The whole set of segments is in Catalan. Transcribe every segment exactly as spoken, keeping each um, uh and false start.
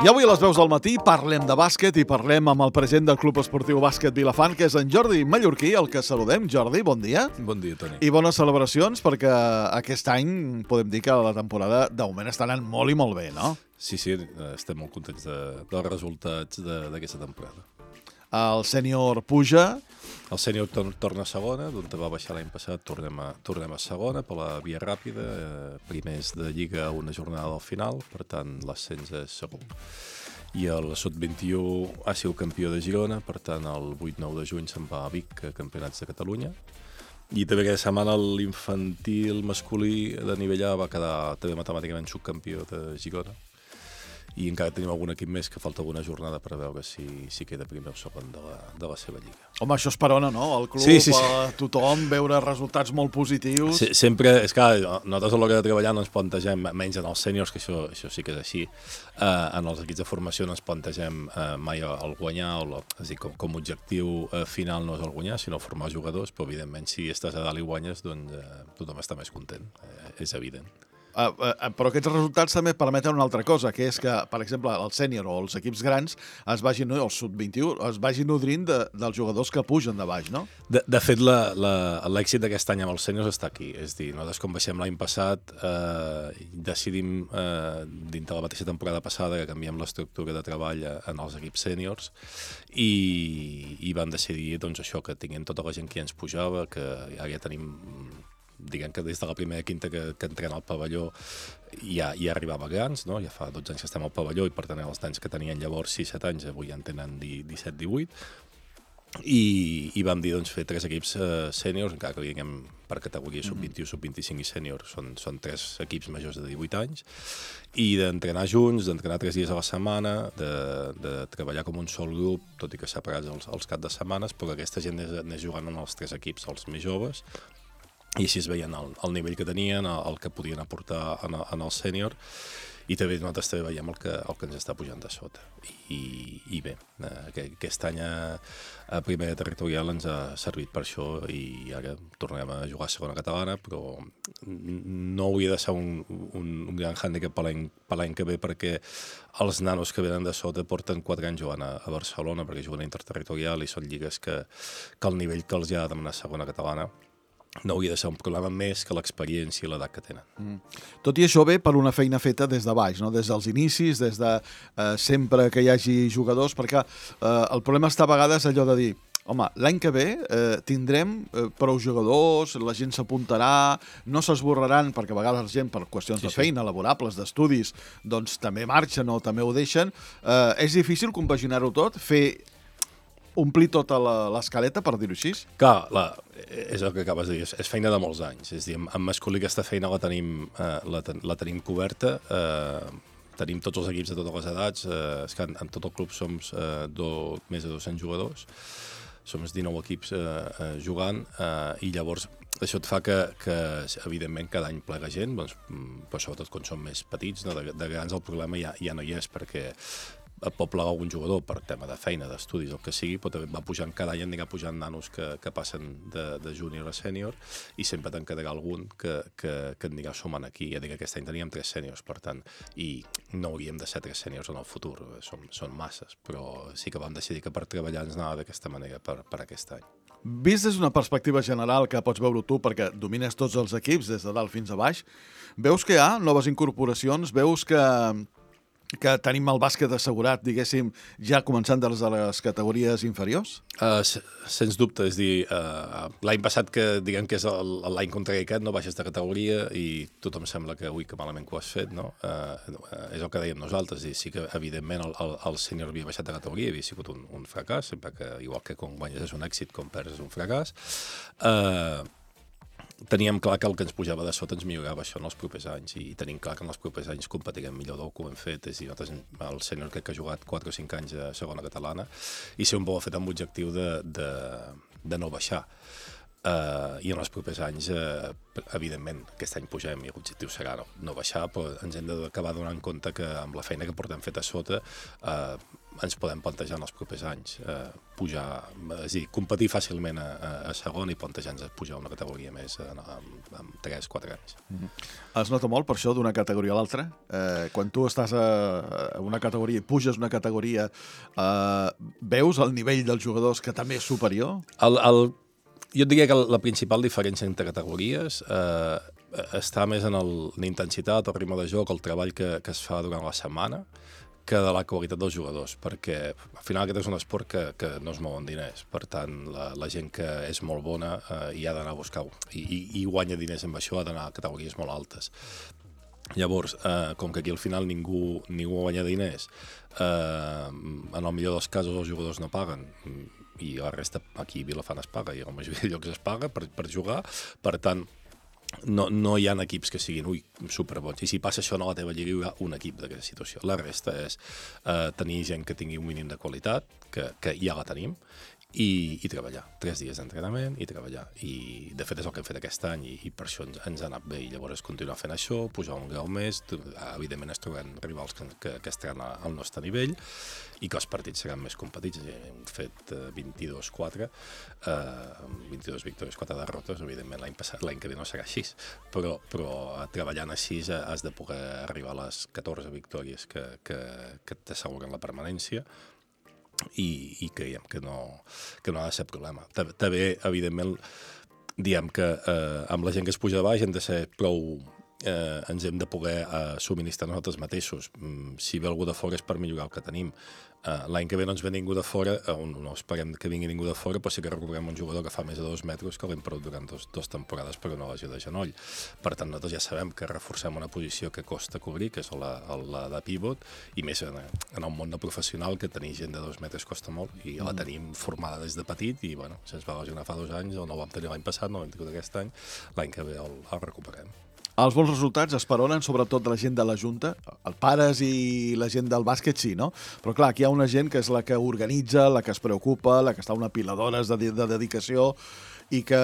I avui a les veus del matí parlem de bàsquet i parlem amb el president del Club Esportiu Bàsquet Vilafant, que és en Jordi Mallorquí, el que saludem. Jordi, bon dia. Bon dia, Toni. I bones celebracions, perquè aquest any podem dir que la temporada de moment està anant molt i molt bé, no? Sí, sí, estem molt contents de, dels resultats d'aquesta temporada. El sènior puja. El sènior tor torna a segona, d'on va baixar l'any passat, tornem a, tornem a segona per la via ràpida, eh, primers de Lliga a una jornada al final, per tant l'ascens és segur. I el sub vint-i-u ha sigut campió de Girona, per tant el vuit nou de juny se'n va a Vic, a Campionats de Catalunya. I també aquesta setmana l'infantil masculí de nivell A va quedar també matemàticament subcampió de Girona. I encara tenim algun equip més que falta alguna jornada per veure si, si queda primer o segon de la, de la seva lliga. Home, això esperona, no? El club, sí, sí, sí. A tothom, veure resultats molt positius. Sí, sempre, és clar, nosaltres a l'hora de treballar no ens plantegem, menys en els sèniors, que això, això sí que és així, eh, en els equips de formació no ens plantegem eh, mai el guanyar, o la, és a dir, com, com a objectiu eh, final no és el guanyar, sinó formar jugadors, però evidentment si estàs a dalt i guanyes, doncs eh, tothom està més content, eh, és evident. Uh, uh, però aquests resultats també permeten una altra cosa, que és que, per exemple, el sènior o els equips grans es vagin, no, el sub vint-i-u, es vagin nodrint de, dels jugadors que pugen de baix, no? De, de fet, l'èxit d'aquest any amb els sèniors està aquí. És a dir, nosaltres, com baixem l'any passat, eh, decidim, eh, dintre la mateixa temporada passada, que canviem l'estructura de treball en els equips sèniors i, i van decidir doncs, això, que tinguem tota la gent que ja ens pujava, que ara ja tenim... diguem que des de la primera quinta que, que entrena al pavelló ja, ja arribava grans, no? Ja fa dotze anys que estem al pavelló i per tant els nens que tenien llavors sis set anys avui ja en tenen disset divuit i, i vam dir doncs, fer tres equips eh, sèniors, encara que diguem per categoria sub vint-i-u, sub vint-i-cinc i sènior són, són tres equips majors de divuit anys i d'entrenar junts, d'entrenar tres dies a la setmana, de, de treballar com un sol grup, tot i que separats els, els caps de setmanes, però aquesta gent anés jugant en els tres equips, els més joves, i així es veien el, el nivell que tenien, el, el que podien aportar en el, en el sènior, i també nosaltres també veiem el que, el que ens està pujant de sota. I, i bé, eh, aquest any a, a primera territorial ens ha servit per això i ara tornem a jugar a segona catalana, però no hauria de ser un, un, un gran hàndicap per l'any que ve perquè els nanos que venen de sota porten quatre anys jugant a, a Barcelona perquè juguen a interterritorial i són lligues que, que el nivell que els ha de demanar a segona catalana no hauria de ser un problema més que l'experiència i l'edat que tenen. Mm. Tot i això ve per una feina feta des de baix, no? Des dels inicis, des de eh, sempre que hi hagi jugadors, perquè eh, el problema està a vegades allò de dir home, l'any que ve eh, tindrem eh, prou jugadors, la gent s'apuntarà, no s'esborraran, perquè a vegades la gent per qüestions sí, de feina, sí. laborables, d'estudis, doncs també marxen o també ho deixen. Eh, és difícil compaginar-ho tot, fer... omplir tota l'escaleta, per dir-ho així? Clar, la, és el que acabes de dir, és, és feina de molts anys. És a dir, en masculí aquesta feina la tenim, eh, la, ten, la tenim coberta, eh, tenim tots els equips de totes les edats, eh, és que en, en tot el club som eh, do, més de dos-cents jugadors, som dinou equips eh, eh, jugant, eh, i llavors això et fa que, que evidentment, cada any plega gent, doncs, però sobretot quan som més petits, no? de, de grans el problema ja, ja no hi és, perquè et pot plegar algun jugador per tema de feina, d'estudis, el que sigui, però també va pujant cada any, anirà pujant nanos que, que passen de, de júnior a sènior i sempre te'n quedarà algun que, que, que anirà sumant aquí. Ja dic que aquest any teníem tres sèniors, per tant, i no hauríem de ser tres sèniors en el futur, són, són masses, però sí que vam decidir que per treballar ens anava d'aquesta manera per, per aquest any. Vist des d'una perspectiva general que pots veure tu, perquè domines tots els equips, des de dalt fins a baix, veus que hi ha noves incorporacions, veus que... que tenim el bàsquet assegurat, diguéssim, ja començant des de les categories inferiors? Uh, sens dubte, és dir, uh, l'any passat que diguem que és l'any contra aquest, no baixes de categoria i tothom sembla que, ui, que malament que ho has fet, no? Uh, és el que dèiem nosaltres, i sí que, evidentment, el, el, el sènior havia baixat de categoria, havia sigut un, un fracàs, sempre que, igual que quan guanyes és un èxit, com perds és un fracàs. Uh, Teníem clar que el que ens pujava de sota ens millorava això en els propers anys i tenim clar que en els propers anys competirem millor del que ho hem fet. És a dir, nosaltres, el sènior crec que ha jugat quatre o cinc anys a segona catalana i sempre ho ha fet amb l'objectiu de, de, de no baixar. Uh, I en els propers anys, uh, evidentment, aquest any pugem i l'objectiu serà no, no baixar, però ens hem d'acabar donant compte que amb la feina que portem feta a sota uh, ens podem plantejar en els propers anys eh, pujar, és a dir, competir fàcilment a, a, a segon i plantejar-nos pujar una categoria més en, en, en tres quatre anys. Mm-hmm. Es nota molt per això d'una categoria a l'altra? Eh, quan tu estàs a, a una categoria i puges una categoria, eh, veus el nivell dels jugadors que també és superior? El, el, jo et diria que la principal diferència entre categories eh, està més en la intensitat, el ritme de joc, el treball que, que es fa durant la setmana, que de la qualitat dels jugadors, perquè al final aquest és un esport que, que no es mouen diners, per tant la, la gent que és molt bona eh, hi ha d'anar a buscar i, i, i guanya diners amb això, ha d'anar a categories molt altes. Llavors, eh, com que aquí al final ningú, ningú guanya diners, eh, en el millor dels casos els jugadors no paguen i la resta aquí a Vilafant es paga i a la majoria de llocs es paga per, per jugar, per tant No, no hi ha equips que siguin ui, superbons. I si passa això a la teva lliga hi haurà un equip d'aquesta situació. La resta és eh, tenir gent que tingui un mínim de qualitat, que, que ja la tenim, i, i treballar. Tres dies d'entrenament i treballar. I de fet és el que hem fet aquest any i, i per això ens, ens ha anat bé. I llavors continuar fent això, pujar un grau més, evidentment es troben rivals que, que, que estaran al nostre nivell i que els partits seran més competits. Hem fet eh, vint-i-dos quatre, eh, vint-i-dos victòries, quatre derrotes, evidentment l'any passat, l'any que ve no serà així, però, però treballant així has de poder arribar a les catorze victòries que, que, que t'asseguren la permanència i, i creiem que no, que no ha de ser problema. També, evidentment, diem que eh, amb la gent que es puja de baix hem de ser prou... Eh, ens hem de poder eh, subministrar nosaltres mateixos. Mm, si ve algú de fora és per millorar el que tenim. Eh, L'any que ve no ens ve ningú de fora, eh, no esperem que vingui ningú de fora, però sí que recuperem un jugador que fa més de dos metres que l'hem perdut durant dos, dos temporades per una lesió de genoll. Per tant, nosaltres ja sabem que reforcem una posició que costa cobrir, que és la, la de pivot, i més en, en el món de professional, que tenir gent de dos metres costa molt, i la tenim formada des de petit, i bueno, si ens va lesionar fa dos anys, o no ho vam tenir l'any passat, no ho hem tingut aquest any, l'any que ve el, el recuperem. Els bons resultats esperonen sobretot de la gent de la Junta, els pares i la gent del bàsquet sí, no? Però clar, aquí hi ha una gent que és la que organitza, la que es preocupa, la que està una pila d'hores de, de dedicació i que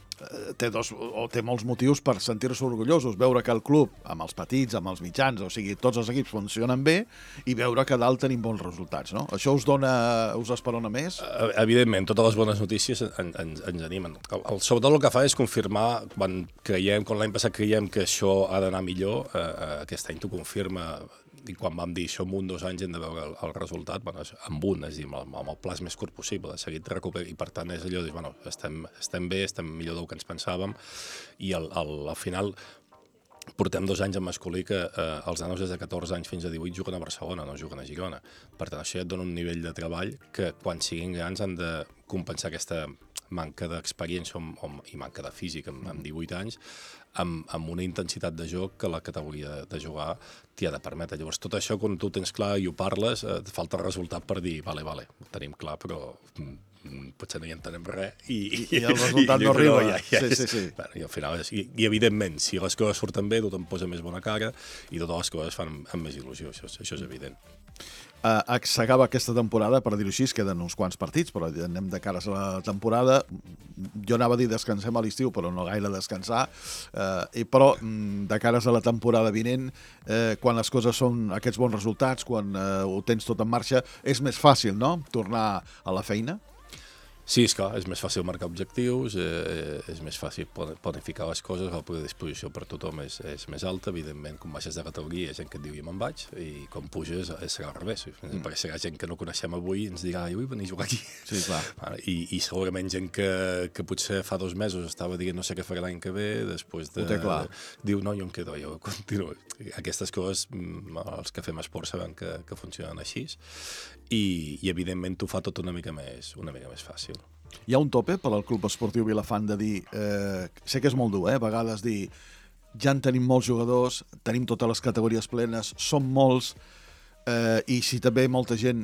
té, dos, o té molts motius per sentir-se orgullosos, veure que el club, amb els petits, amb els mitjans, o sigui, tots els equips funcionen bé i veure que dalt tenim bons resultats, no? Això us dona, us esperona més? Evidentment, totes les bones notícies en, en, ens animen. El, el, sobretot el que fa és confirmar, quan creiem, quan l'any passat creiem que això ha d'anar millor, eh, aquest any t'ho confirma. I quan vam dir això en un dos anys hem de veure el, el resultat, bueno, amb un, és a dir, amb, amb el plaç més curt possible, de seguit recuperar, i per tant és allò de dir, bueno, estem, estem bé, estem millor del que ens pensàvem, i al, al, al final portem dos anys en masculí que eh, els nanos des de catorze anys fins a divuit juguen a Barcelona, no juguen a Girona. Per tant, això ja et dona un nivell de treball que quan siguin grans han de compensar aquesta manca d'experiència i manca de físic amb, amb divuit anys, amb, amb una intensitat de joc que la categoria de, de jugar t'hi ha de permetre. Llavors, tot això, quan tu tens clar i ho parles, eh, et falta el resultat per dir, vale, vale, ho tenim clar, però mm, potser no hi entenem res. I, I, i el resultat i, no arriba. Ja, ja sí, és, sí, sí. Bueno, i, al final, i, I, evidentment, si les coses surten bé, tothom posa més bona cara i totes les coses fan amb, amb més il·lusió, això, això és evident. Uh, s'acaba aquesta temporada, per dir-ho així, queden uns quants partits, però anem de cares a la temporada. Jo anava a dir descansem a l'estiu, però no gaire descansar. Uh, i, però de cares a la temporada vinent, uh, quan les coses són aquests bons resultats, quan uh, ho tens tot en marxa, és més fàcil, no?, tornar a la feina. Sí, és clar, és més fàcil marcar objectius, eh, és més fàcil planificar les coses, la predisposició per tothom és, és més alta, evidentment, quan baixes de categoria hi ha gent que et diu i me'n vaig, i quan puges serà al revés, mm. perquè serà gent que no coneixem avui i ens dirà, i vull venir a jugar aquí. Sí, clar. I, i segurament gent que, que potser fa dos mesos estava dient no sé què farà l'any que ve, després de... Ho té clar. Diu, no, jo em quedo, jo continuo. Aquestes coses, els que fem esport sabem que, que funcionen així, i, i evidentment t'ho fa tot una mica més, una mica més fàcil. Hi ha un tope per al Club Esportiu Vilafant de dir, eh, sé que és molt dur, eh, a vegades dir, ja en tenim molts jugadors, tenim totes les categories plenes, som molts, eh, i si també molta gent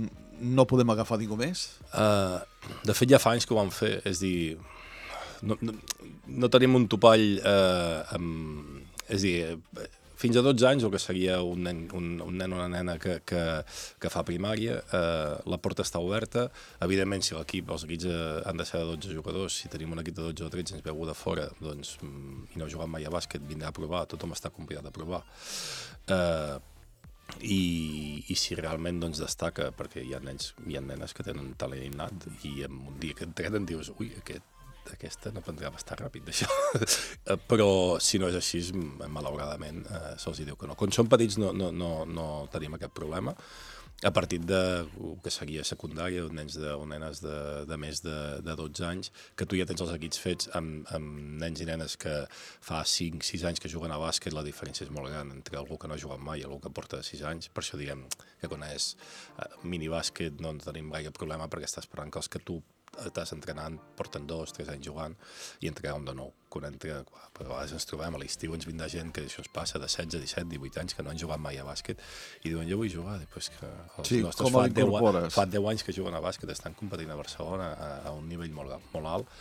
no podem agafar ningú més? Uh, de fet, ja fa anys que ho vam fer, és dir, no, no, no tenim un topall, eh, amb, és dir, fins a dotze anys, el que seria un nen, un, un nen o una nena que, que, que fa primària, eh, la porta està oberta. Evidentment, si l'equip, els equips eh, han de ser de dotze jugadors, si tenim un equip de dotze o tretze, ens veu de fora, doncs, i no ha jugat mai a bàsquet, vindrà a provar, tothom està convidat a provar. Eh, i, i si realment doncs, destaca, perquè hi ha nens hi ha nenes que tenen talent innat i en un dia que entrenen dius, ui, aquest, aquesta no prendrà bastant ràpid d'això. Però si no és així, malauradament, eh, se'ls diu que no. Quan són petits no, no, no, no tenim aquest problema. A partir de que seria secundària, nens de, o nenes de, de més de, de dotze anys, que tu ja tens els equips fets amb, amb nens i nenes que fa cinc sis anys que juguen a bàsquet, la diferència és molt gran entre algú que no ha jugat mai i algú que porta sis anys. Per això diem que quan és uh, minibàsquet no tenim gaire problema perquè està esperant que els que tu estàs entrenant, porten dos, tres anys jugant i entregar un de nou. Quan entra, a vegades ens trobem a l'estiu, ens vindrà gent que això es passa de setze, disset, divuit anys que no han jugat mai a bàsquet i diuen, jo vull jugar, després que els sí, nostres fa deu, fa deu anys que juguen a bàsquet, estan competint a Barcelona a, a un nivell molt, molt alt.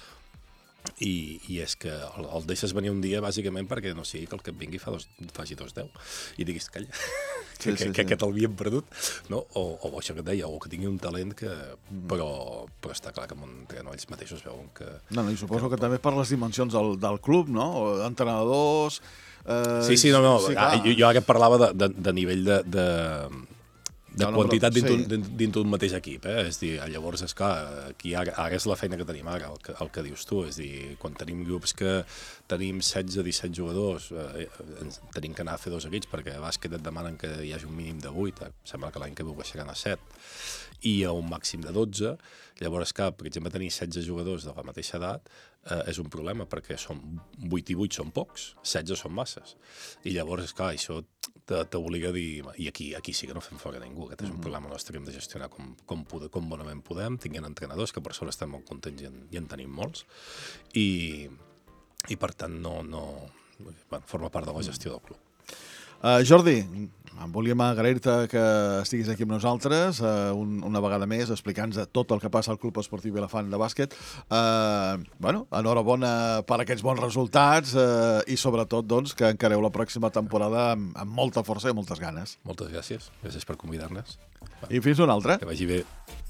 I, i és que el, el deixes venir un dia bàsicament perquè no sigui que el que et vingui fa dos, faci dos deu i diguis, calla, que, sí, sí, que, que, que t'hauríem perdut, no? O, o això que et deia, o que tingui un talent que... Mm. Però, però està clar que entre ells mateixos veuen que... No, no, i suposo que, que també per les dimensions del, del club, no? Entrenadors... Eh, sí, sí, no, no, sí, ah, jo, jo ara parlava de, de, de nivell de... de de no, quantitat no, dintre, sí. dintre d'un mateix equip, eh? És dir, llavors, és clar, aquí ara, ara és la feina que tenim ara, el que, el que dius tu, és dir, quan tenim grups que tenim setze disset jugadors, eh, tenim que anar a fer dos equips, perquè a bàsquet et demanen que hi hagi un mínim de vuit, eh? Sembla que l'any que ve ho baixaran a set, i a un màxim de dotze, llavors, clar, per exemple, tenir setze jugadors de la mateixa edat eh, és un problema, perquè són vuit i vuit són pocs, setze són masses, i llavors, és clar, això t'obliga a dir, i aquí, aquí sí que no fem fora ningú, aquest és un problema nostre que hem de gestionar com, com, poder, com bonament podem, tinguent entrenadors, que per sort estem molt contents i en, i en tenim molts, i, i per tant no, no, bueno, forma part de la gestió del club. Uh, Jordi, volíem agrair-te que estiguis aquí amb nosaltres uh, un, una vegada més explicant-nos tot el que passa al Club Esportiu Vilafant de bàsquet. Uh, bueno, enhorabona per aquests bons resultats uh, i sobretot doncs, que encareu la pròxima temporada amb, amb molta força i moltes ganes. Moltes gràcies, gràcies per convidar-nos. I fins una altra. Que vagi bé.